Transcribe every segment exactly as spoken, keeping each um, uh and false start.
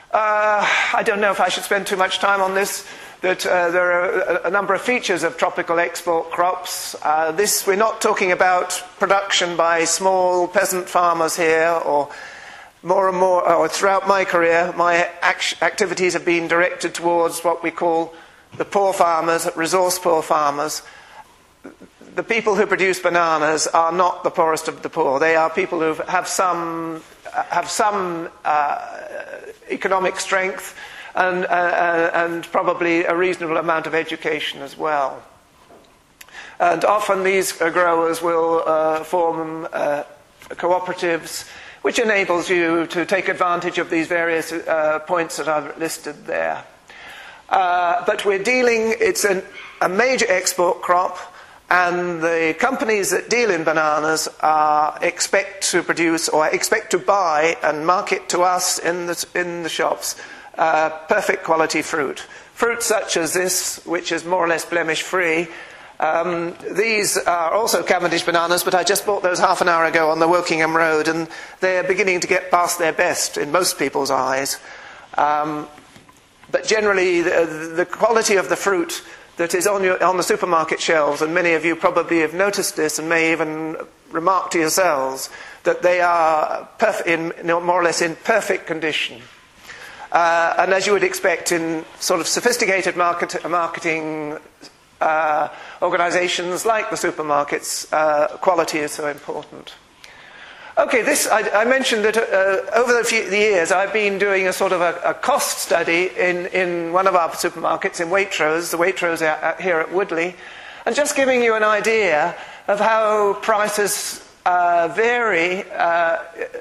Uh, I don't know if I should spend too much time on this. That uh, there are a, a number of features of tropical export crops. Uh, this, we're not talking about production by small peasant farmers here, or more and more, or throughout my career, my act activities have been directed towards what we call the poor farmers, resource poor farmers. The people who produce bananas are not the poorest of the poor. They are people who have some, have some uh, economic strength, And, uh, and probably a reasonable amount of education as well. And often these uh, growers will uh, form uh, cooperatives, which enables you to take advantage of these various uh, points that I've listed there. Uh, but we're dealing, it's an, a major export crop, and the companies that deal in bananas are, expect to produce or expect to buy and market to us in the, in the shops Uh, perfect quality fruit. Fruit such as this, which is more or less blemish-free. Um, these are also Cavendish bananas, but I just bought those half an hour ago on the Wokingham Road, and they're beginning to get past their best in most people's eyes. Um, but generally, the, the quality of the fruit that is on, your, on the supermarket shelves, and many of you probably have noticed this and may even remark to yourselves, that they are in, more or less in perfect condition. Uh, and as you would expect in sort of sophisticated market, marketing uh, organizations like the supermarkets, uh, quality is so important. Okay, this, I, I mentioned that uh, over the, few, the years I've been doing a sort of a, a cost study in, in one of our supermarkets in Waitrose, the Waitrose here at Woodley, and just giving you an idea of how prices uh, vary, uh,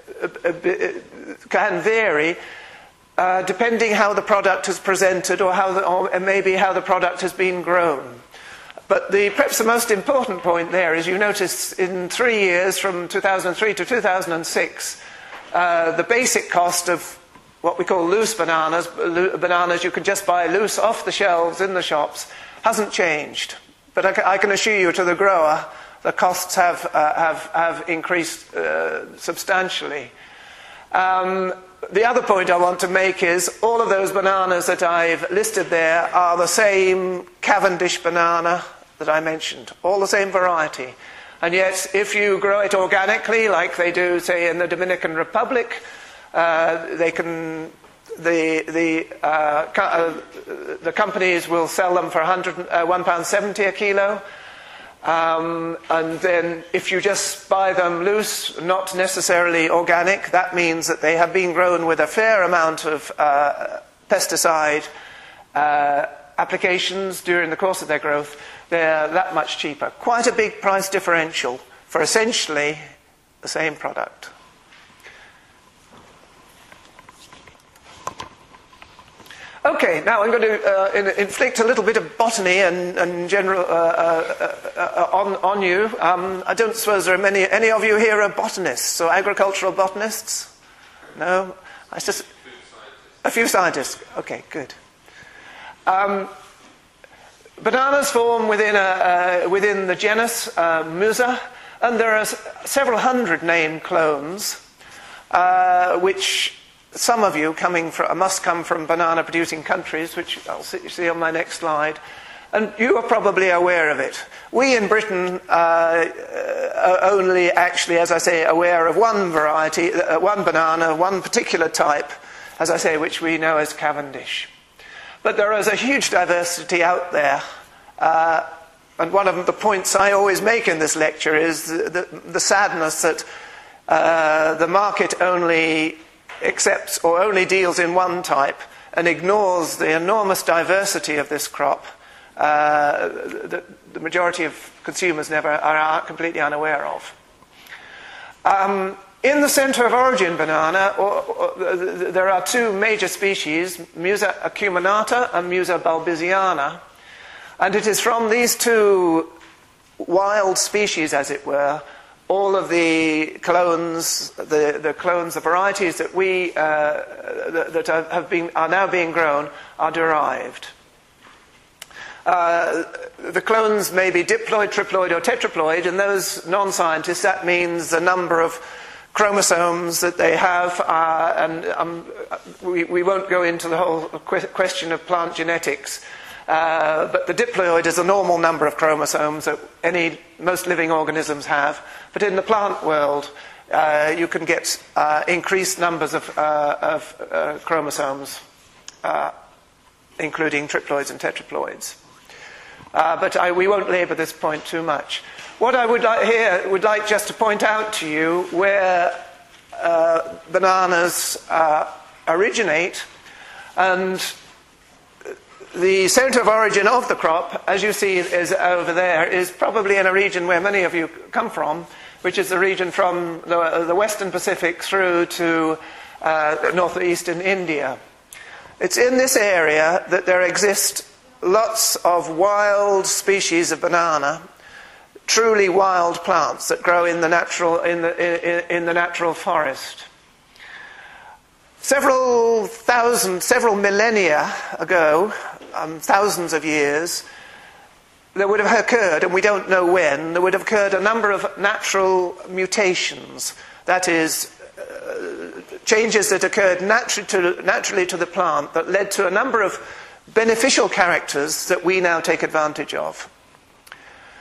can vary, Uh, depending how the product is presented, or how the, or maybe how the product has been grown. But the, perhaps the most important point there is you notice in three years, from two thousand three to two thousand six, uh, the basic cost of what we call loose bananas, bananas you can just buy loose off the shelves in the shops, hasn't changed. But I, I can assure you, to the grower, the costs have, uh, have, have increased uh, substantially. Um, The other point I want to make is all of those bananas that I've listed there are the same Cavendish banana that I mentioned, all the same variety. And yet, if you grow it organically, like they do, say, in the Dominican Republic, uh, they can, the, the, uh, co uh, the companies will sell them for one pound seventy a kilo. Um, and then if you just buy them loose, not necessarily organic, that means that they have been grown with a fair amount of uh, pesticide uh, applications during the course of their growth. They're that much cheaper. Quite a big price differential for essentially the same product. Okay, now I'm going to uh, in, inflict a little bit of botany and, and general uh, uh, uh, on, on you. Um, I don't suppose there are many, any of you here are botanists or agricultural botanists? No? I just, a few scientists. Okay, good. Um, bananas form within, a, uh, within the genus uh, Musa, and there are several hundred named clones, uh, which some of you coming from, must come from banana-producing countries, which I'll see on my next slide, and you are probably aware of it. We in Britain uh, are only actually, as I say, aware of one variety, uh, one banana, one particular type, as I say, which we know as Cavendish. But there is a huge diversity out there, uh, and one of the points I always make in this lecture is the, the, the sadness that uh, the market only accepts or only deals in one type and ignores the enormous diversity of this crop uh, that the majority of consumers never are completely unaware of. Um, in the centre of origin banana, or, or, there are two major species, Musa acuminata and Musa balbisiana, and it is from these two wild species, as it were, all of the clones, the, the clones, the varieties that we uh, that, that have been are now being grown are derived. Uh, the clones may be diploid, triploid, or tetraploid, and those non-scientists, that means the number of chromosomes that they have, uh, and um, we, we won't go into the whole que- question of plant genetics, uh, but the diploid is a normal number of chromosomes that any most living organisms have. But in the plant world, uh, you can get uh, increased numbers of, uh, of uh, chromosomes, uh, including triploids and tetraploids. Uh, but I, we won't labour this point too much. What I would like here would like just to point out to you where uh, bananas uh, originate, and the centre of origin of the crop, as you see is over there, is probably in a region where many of you come from, which is the region from the, the western Pacific through to uh, northeastern India. It's in this area that there exist lots of wild species of banana, truly wild plants that grow in the natural, in the, in, in the natural forest. Several thousand, several millennia ago, um, thousands of years, there would have occurred, and we don't know when, there would have occurred a number of natural mutations. That is, uh, changes that occurred naturally to, naturally to the plant that led to a number of beneficial characters that we now take advantage of.